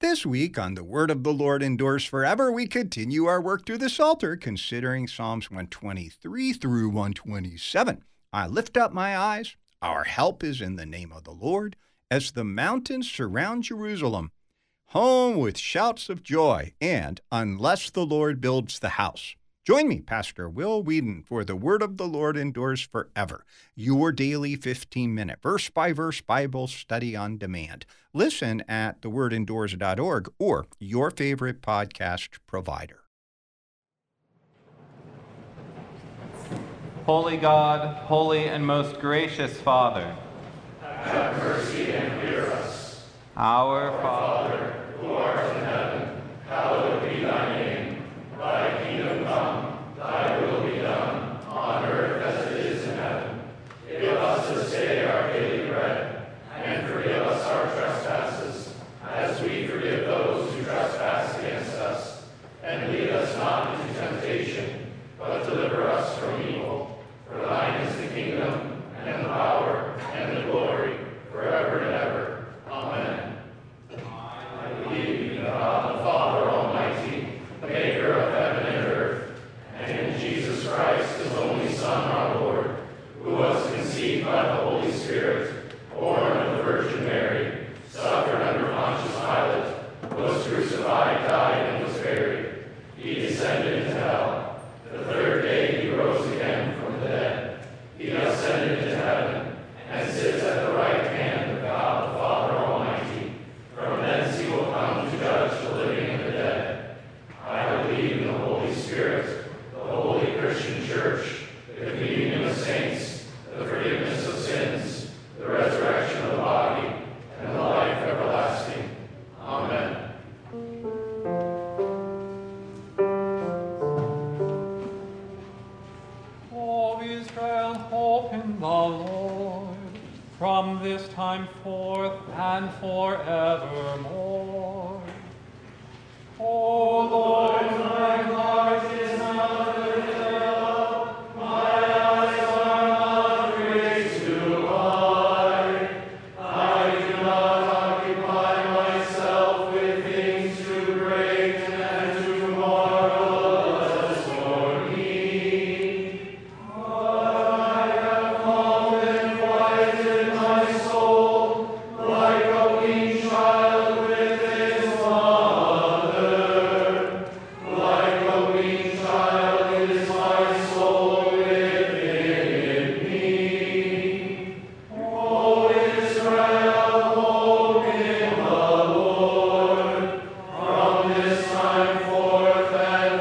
This week on The Word of the Lord Endures Forever, we continue our work through the Psalter, considering Psalms 123 through 127. I lift up my eyes. Our help is in the name of the Lord, as the mountains surround Jerusalem. Home with shouts of joy, and unless the Lord builds the house. Join me, Pastor Will Whedon, for The Word of the Lord Endures Forever, your daily 15-minute verse-by-verse Bible study on demand. Listen at thewordendures.org or your favorite podcast provider. Holy God, holy and most gracious Father, have mercy and hear us. Our Father, who art in heaven, hallowed be thy name. Thy kingdom come, thy will be done, on earth as it is in heaven. Give us this day our daily bread, and forgive us our trespasses, as we forgive those who trespass against us. And lead us not into temptation, but deliver us from evil. For thine is the kingdom, and the power, and the glory, forever and ever. Amen. I believe in God the Father Almighty, the maker of heaven and earth, and in Jesus Christ, his only Son, our Lord, who was conceived by the Holy Spirit, born of the Virgin Mary, suffered under Pontius Pilate, was crucified, died, and was buried. He descended into hell. The third day he rose again from the dead. He ascended into heaven, and sits at the right hand of God the Father Almighty. From thence he will come to judge the living and the dead. I believe in the Holy Spirit, the holy Christian Church, the communion of saints, the forgiveness of sins, the resurrection of the body, and the life everlasting. Amen. O Israel, hope in the Lord, from this time forth and forevermore. O Lord, my heart is not lifted up, my eyes are not raised too high. I do not occupy myself with things too great and too marvelous for me. I have calmed and quieted my soul like a weaned child with its mother. Like a weaned child is my soul within me. O Israel, hope in the Lord, from this time forth and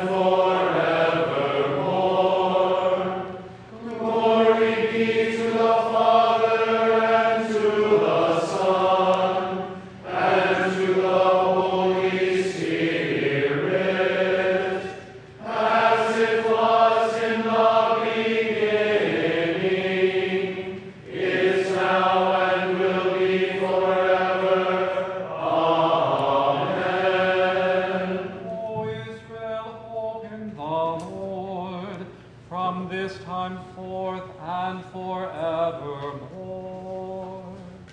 forevermore. Glory be to the Father, and to the Son, and to the Holy Spirit, as it was in the beginning, is now, and will be forever. Amen. O Israel, hope in the Lord, from this time forth and forevermore.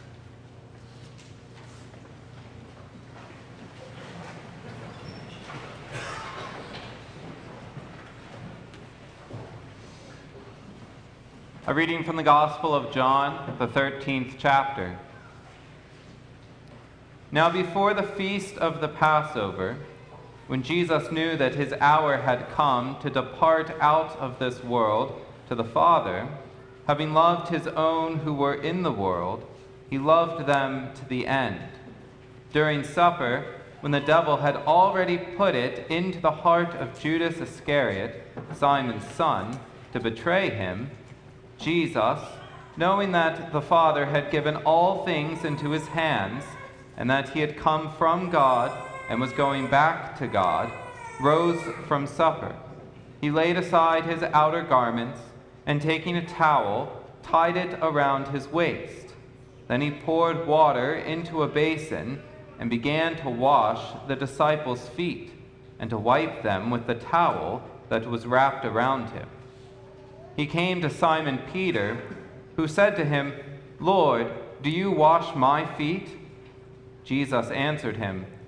a reading from the Gospel of John, the 13th chapter. Now before the feast of the Passover, when Jesus knew that his hour had come to depart out of this world to the Father, having loved his own who were in the world, he loved them to the end. During supper, when the devil had already put it into the heart of Judas Iscariot, Simon's son, to betray him, Jesus, knowing that the Father had given all things into his hands, and that he had come from God and was going back to God, rose from supper. He laid aside his outer garments, and taking a towel, tied it around his waist. Then he poured water into a basin and began to wash the disciples' feet and to wipe them with the towel that was wrapped around him. He came to Simon Peter, who said to him, "Lord, do you wash my feet?" Jesus answered him,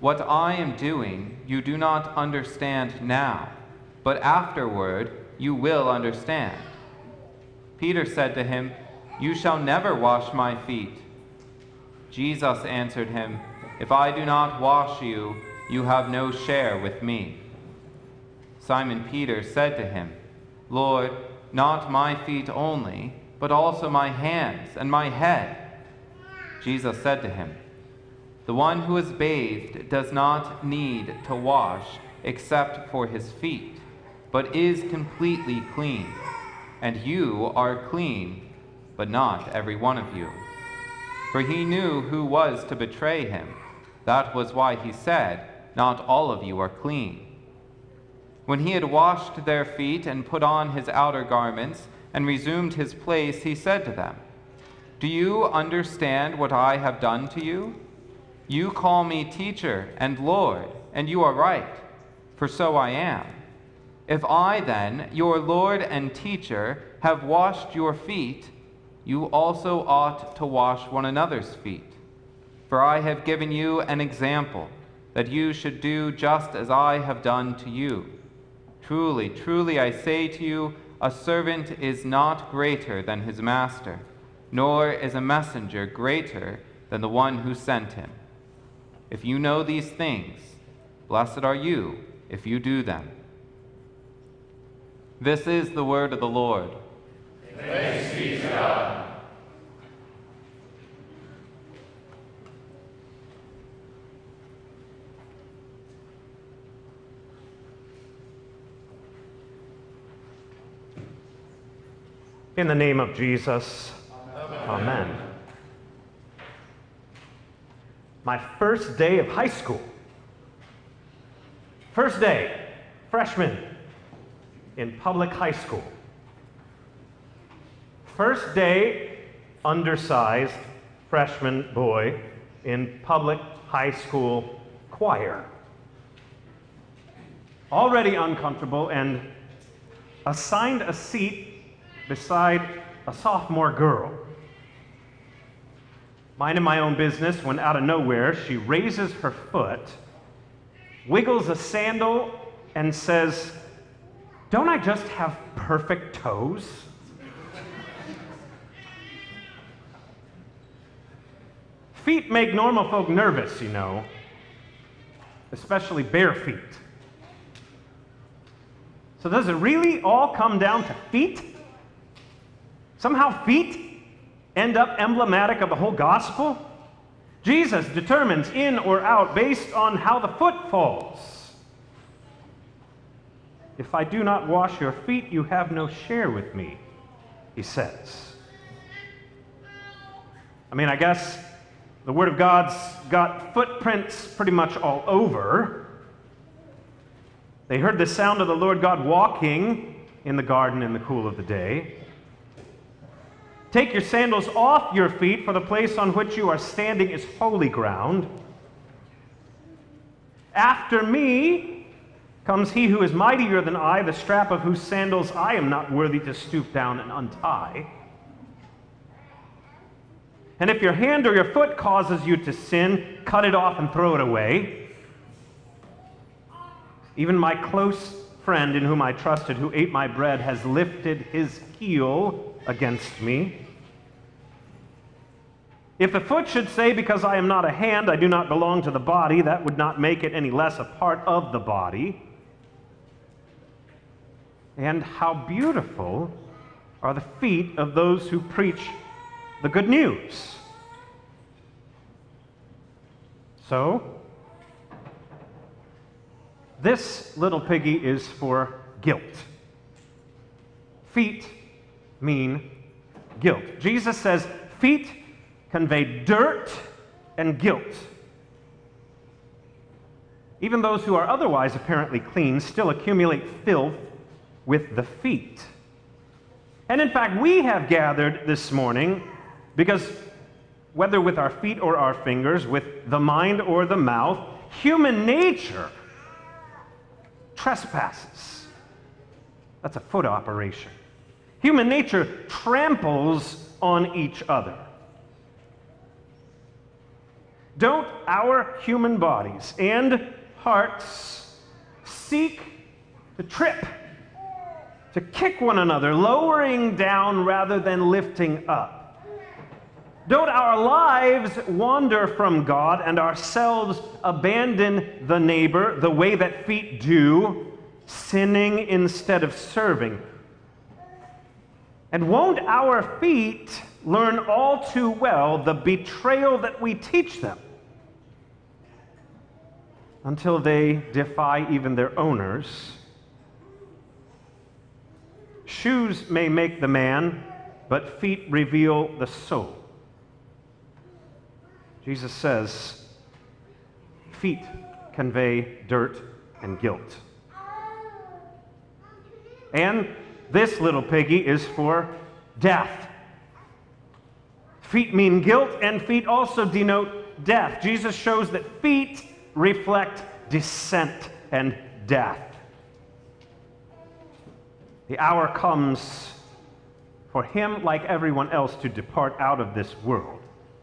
What I am doing you do not understand now, but afterward you will understand." Peter said to him, "You shall never wash my feet." Jesus answered him, "If I do not wash you, you have no share with me." Simon Peter said to him, "Lord, not my feet only, but also my hands and my head." Jesus said to him, "The one who is bathed does not need to wash except for his feet, but is completely clean. And you are clean, but not every one of you." For he knew who was to betray him. That was why he said, "Not all of you are clean." When he had washed their feet and put on his outer garments and resumed his place, he said to them, "Do you understand what I have done to you? You call me teacher and Lord, and you are right, for so I am. If I then, your Lord and teacher, have washed your feet, you also ought to wash one another's feet. For I have given you an example, that you should do just as I have done to you. Truly, truly, I say to you, a servant is not greater than his master, nor is a messenger greater than the one who sent him. If you know these things, blessed are you if you do them." This is the word of the Lord. Thanks be to God. In the name of Jesus, amen. My first day of high school. First day, freshman in public high school. First day, undersized freshman boy in public high school choir. Already uncomfortable and assigned a seat beside a sophomore girl. Minding my own business when out of nowhere she raises her foot, wiggles a sandal, and says, "Don't I just have perfect toes?" Feet make normal folk nervous, you know, especially bare feet. So does it really all come down to feet? Somehow feet end up emblematic of the whole gospel? Jesus determines in or out based on how the foot falls. "If I do not wash your feet, you have no share with me," he says. I mean, I guess the Word of God's got footprints pretty much all over. They heard the sound of the Lord God walking in the garden in the cool of the day. "Take your sandals off your feet, for the place on which you are standing is holy ground. After me comes he who is mightier than I, the strap of whose sandals I am not worthy to stoop down and untie. And if your hand or your foot causes you to sin, cut it off and throw it away. Even my close friend in whom I trusted, who ate my bread, has lifted his heel against me. If the foot should say, because I am not a hand, I do not belong to the body, that would not make it any less a part of the body. And how beautiful are the feet of those who preach the good news." So, this little piggy is for guilt. Feet mean guilt. Jesus says feet convey dirt and guilt. Even those who are otherwise apparently clean still accumulate filth with the feet. And in fact, we have gathered this morning because whether with our feet or our fingers, with the mind or the mouth, human nature trespasses. That's a foot operation. Human nature tramples on each other. Don't our human bodies and hearts seek to trip, to kick one another, lowering down rather than lifting up? Don't our lives wander from God and ourselves abandon the neighbor the way that feet do, sinning instead of serving? And won't our feet learn all too well the betrayal that we teach them until they defy even their owners? Shoes may make the man, but feet reveal the soul. Jesus says, feet convey dirt and guilt. And this little piggy is for death. Feet mean guilt, and feet also denote death. Jesus shows that feet reflect descent and death. The hour comes for him, like everyone else, to depart out of this world.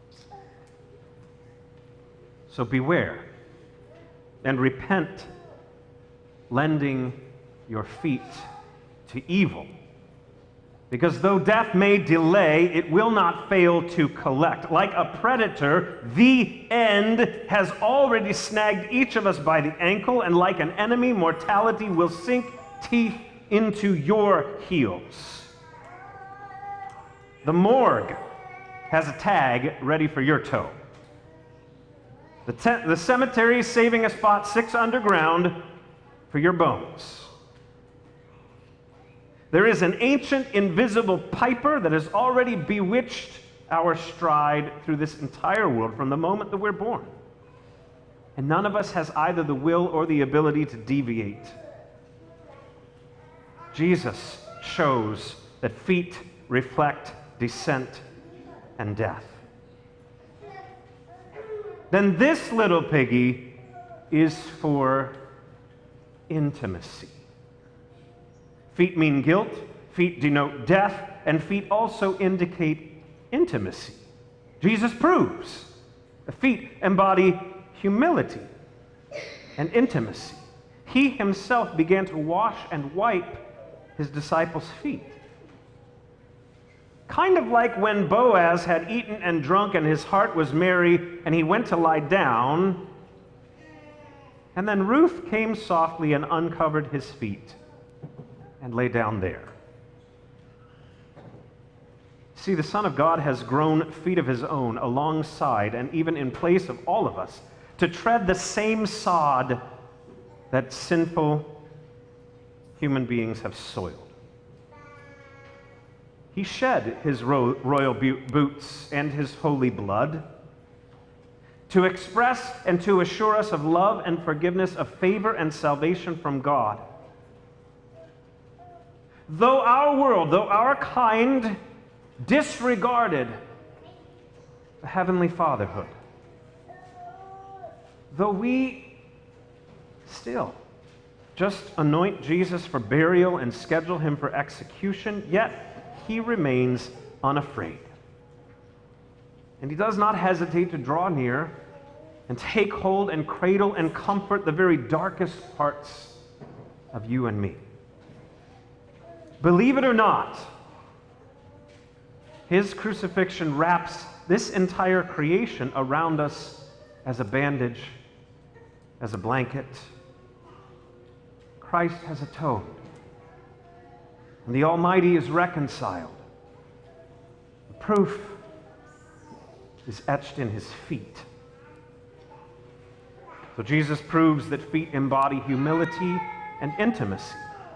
So beware and repent, lending your feet to evil. Because though death may delay, it will not fail to collect. Like a predator, the end has already snagged each of us by the ankle, and like an enemy, mortality will sink teeth into your heels. The has a tag ready for your toe. The cemetery is saving a spot 6 underground for your bones. There is an ancient invisible piper that has already bewitched our stride through this entire world from the moment that we're born. And none of us has either the will or the ability to deviate. Jesus shows that feet reflect descent and death. Then this little piggy is for intimacy. Feet mean guilt, feet denote death, and feet also indicate intimacy. Jesus proves the feet embody humility and intimacy. He himself began to wash and wipe his disciples' feet. Kind of like when Boaz had eaten and drunk and his heart was merry and he went to lie down, and then Ruth came softly and uncovered his feet and lay down there. See, the Son of God has grown feet of his own alongside and even in place of all of us to tread the same sod that sinful human beings have soiled. He shed his royal boots and his holy blood to express and to assure us of love and forgiveness, of favor and salvation from God. Though our world, though our kind disregarded the heavenly fatherhood, though we still just anoint Jesus for burial and schedule him for execution, yet he remains unafraid. And he does not hesitate to draw near and take hold and cradle and comfort the very darkest parts of you and me. Believe it or not, his crucifixion wraps this entire creation around us as a bandage, as a blanket. Christ has atoned, and the Almighty is reconciled. The proof is etched in his feet. So Jesus proves that feet embody humility and intimacy.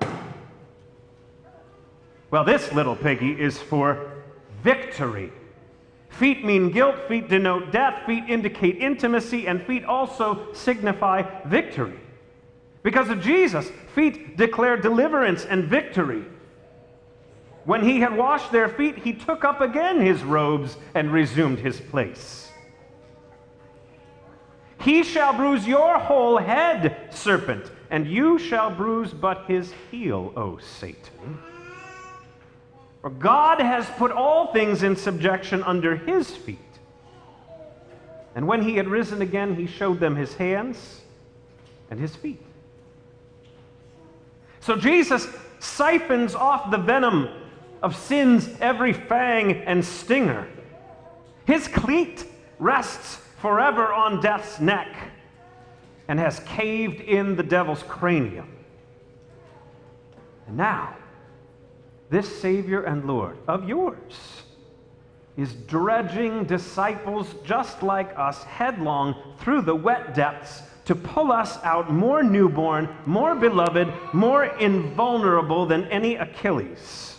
Well, this little piggy is for victory. Feet mean guilt, feet denote death, feet indicate intimacy, and feet also signify victory. Because of Jesus, feet declare deliverance and victory. When he had washed their feet, he took up again his robes and resumed his place. He shall bruise your whole head, serpent, and you shall bruise but his heel, O Satan. For God has put all things in subjection under his feet. And when he had risen again, he showed them his hands and his feet. So Jesus siphons off the venom of sin's every fang and stinger. His cleat rests forever on death's neck and has caved in the devil's cranium. And now, this Savior and Lord of yours is dredging disciples just like us headlong through the wet depths to pull us out more newborn, more beloved, more invulnerable than any Achilles.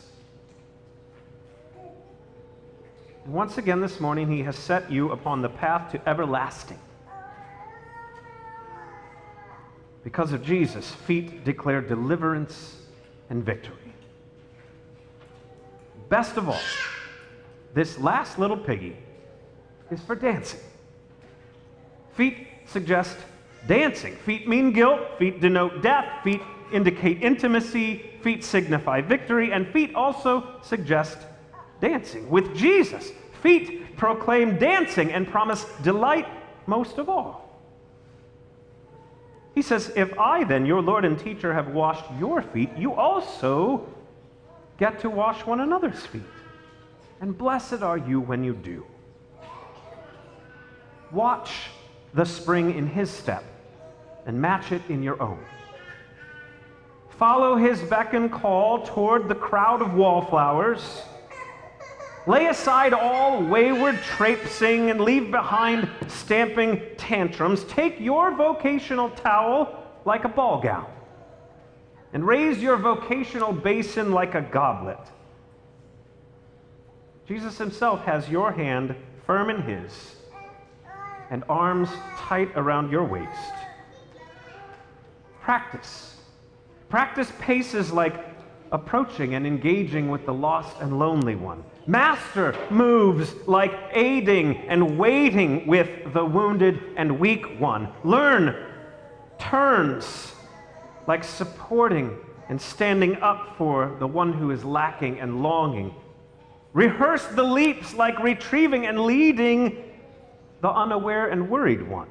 And once again this morning, he has set you upon the path to everlasting. Because of Jesus, feet declare deliverance and victory. Best of all, this last little piggy is for dancing. Feet suggest dancing. Feet mean guilt. Feet denote death. Feet indicate intimacy. Feet signify victory. And feet also suggest dancing. With Jesus, feet proclaim dancing and promise delight most of all. He says, if I then, your Lord and teacher, have washed your feet, you also get to wash one another's feet. And blessed are you when you do. Watch the spring in his step and match it in your own. Follow his beck and call toward the crowd of wallflowers. Lay aside all wayward traipsing and leave behind stamping tantrums. Take your vocational towel like a ball gown and raise your vocational basin like a goblet. Jesus himself has your hand firm in his and arms tight around your waist. Practice. Practice paces like approaching and engaging with the lost and lonely one. Master moves like aiding and waiting with the wounded and weak one. Learn turns like supporting and standing up for the one who is lacking and longing. Rehearse the leaps like retrieving and leading the unaware and worried one.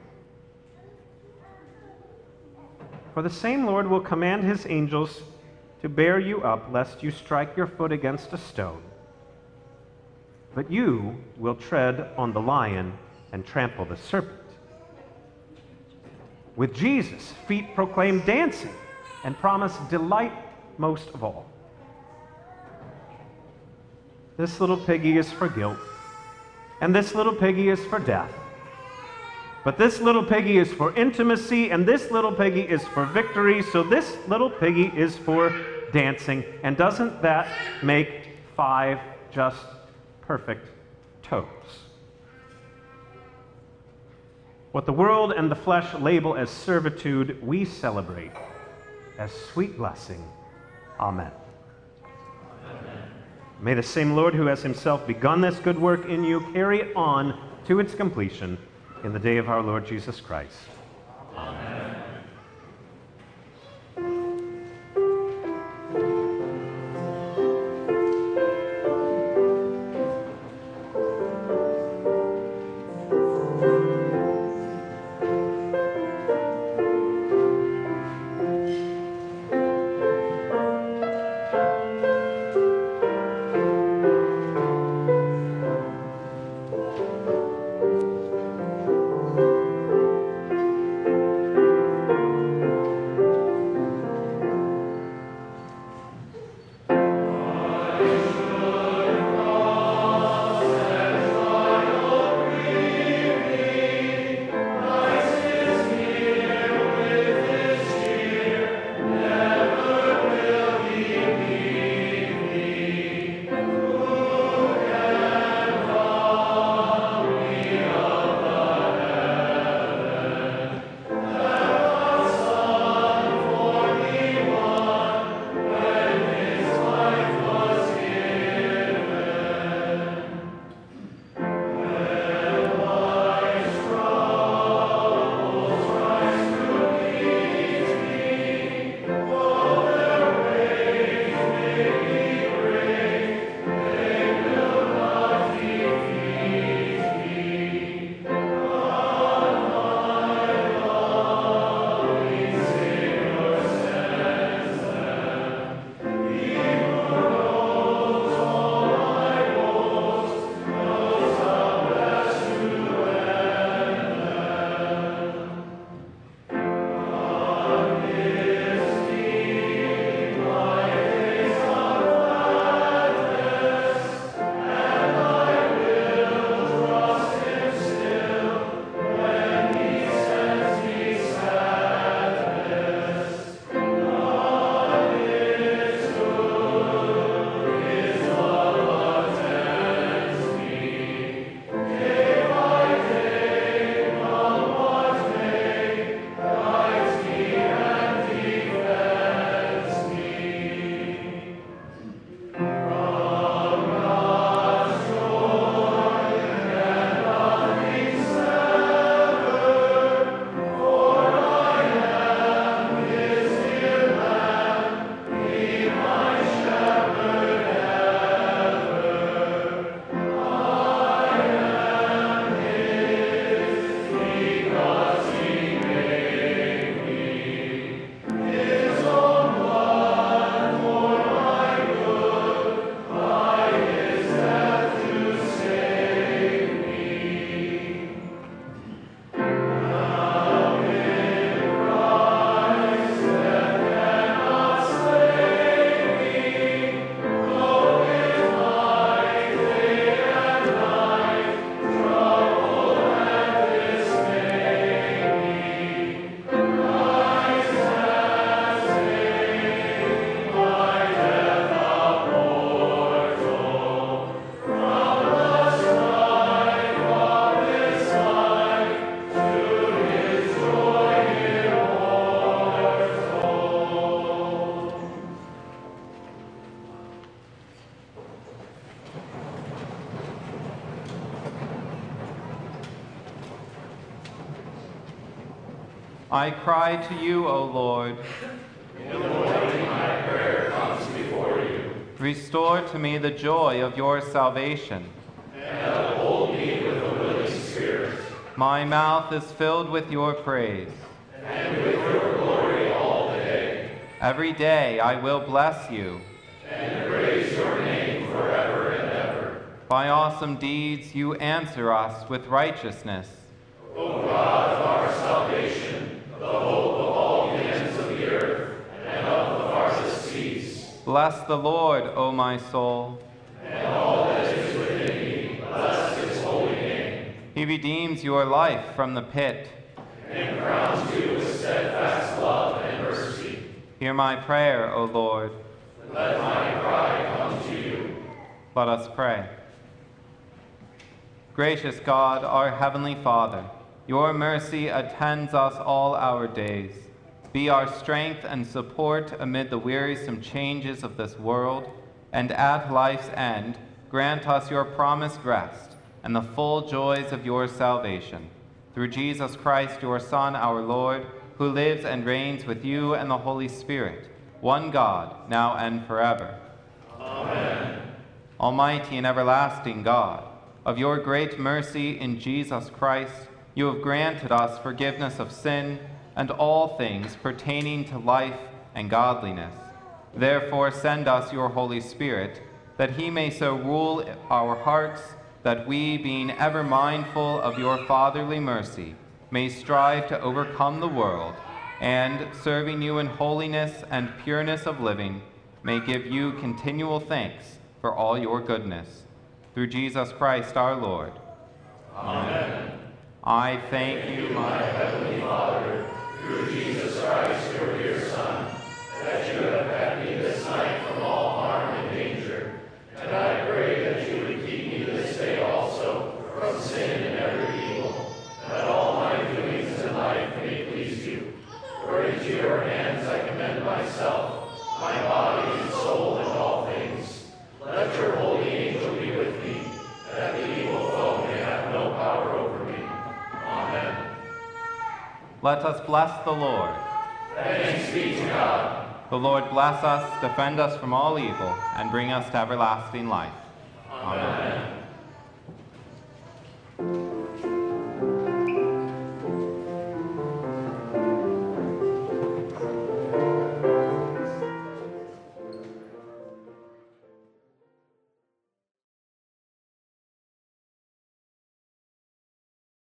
For the same Lord will command his angels to bear you up, lest you strike your foot against a stone. But you will tread on the lion and trample the serpent. With Jesus, feet proclaim dancing and promise delight most of all. This little piggy is for guilt, and this little piggy is for death. But this little piggy is for intimacy, and this little piggy is for victory, so this little piggy is for dancing. And doesn't that make 5 just perfect toes? What the world and the flesh label as servitude, we celebrate as sweet blessing. Amen. May the same Lord who has himself begun this good work in you carry it on to its completion in the day of our Lord Jesus Christ. Amen. I cry to you, O Lord. In the morning my prayer comes before you. Restore to me the joy of your salvation. And uphold me with a willing spirit. My mouth is filled with your praise. And with your glory all the day. Every day I will bless you. And praise your name forever and ever. By awesome deeds you answer us with righteousness. O God of our salvation, the hope of all the ends of the earth and of the farthest seas. Bless the Lord, O my soul. And all that is within me, bless his holy name. He redeems your life from the pit. And crowns you with steadfast love and mercy. Hear my prayer, O Lord. Let my cry come to you. Let us pray. Gracious God, our Heavenly Father, your mercy attends us all our days. Be our strength and support amid the wearisome changes of this world, and at life's end, grant us your promised rest and the full joys of your salvation. Through Jesus Christ, your Son, our Lord, who lives and reigns with you and the Holy Spirit, one God, now and forever. Amen. Almighty and everlasting God, of your great mercy in Jesus Christ, you have granted us forgiveness of sin and all things pertaining to life and godliness. Therefore send us your Holy Spirit, that he may so rule our hearts that we, being ever mindful of your fatherly mercy, may strive to overcome the world, and, serving you in holiness and pureness of living, may give you continual thanks for all your goodness. Through Jesus Christ our Lord. Amen. I thank you, my Heavenly Father, through Jesus Christ, your dear Son, that you have kept me this night from all harm and danger, and I pray that you would keep me this day also from sin and every evil, that all my doings in life may please you. For into your hands I commend myself, my body and soul and all things. Let your holy angel be with me, that the evil foe may have no power over me. Amen. Let us bless the Lord. Thanks be to God. The Lord bless us, defend us from all evil, and bring us to everlasting life. Amen.